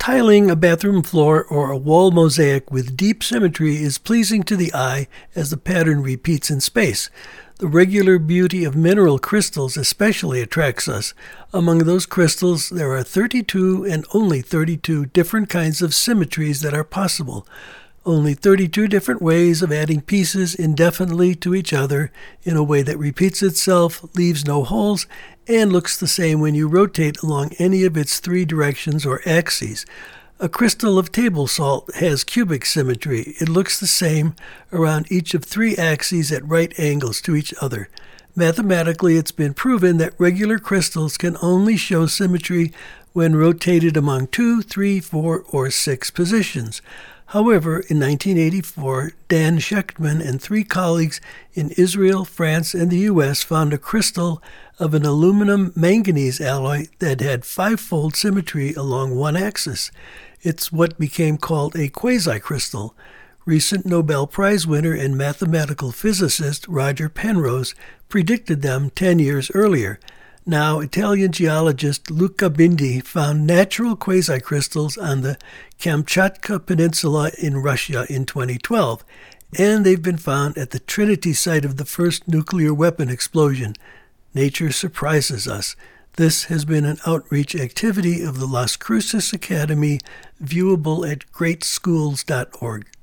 Tiling a bathroom floor or a wall mosaic with deep symmetry is pleasing to the eye as the pattern repeats in space. The regular beauty of mineral crystals especially attracts us. Among those crystals, there are 32 and only 32 different kinds of symmetries that are possible. Only 32 different ways of adding pieces indefinitely to each other in a way that repeats itself, leaves no holes, and looks the same when you rotate along any of its three directions or axes. A crystal of table salt has cubic symmetry. It looks the same around each of three axes at right angles to each other. Mathematically, it's been proven that regular crystals can only show symmetry when rotated among 2, 3, 4, or 6 positions. However, in 1984, Dan Shechtman and three colleagues in Israel, France, and the U.S. found a crystal of an aluminum-manganese alloy that had five-fold symmetry along one axis. It's what became called a quasi-crystal. Recent Nobel Prize winner and mathematical physicist Roger Penrose predicted them 10 years earlier. Now, Italian geologist Luca Bindi found natural quasi-crystals on the Kamchatka Peninsula in Russia in 2012, and they've been found at the Trinity site of the first nuclear weapon explosion. Nature surprises us. This has been an outreach activity of the Las Cruces Academy, viewable at greatschools.org.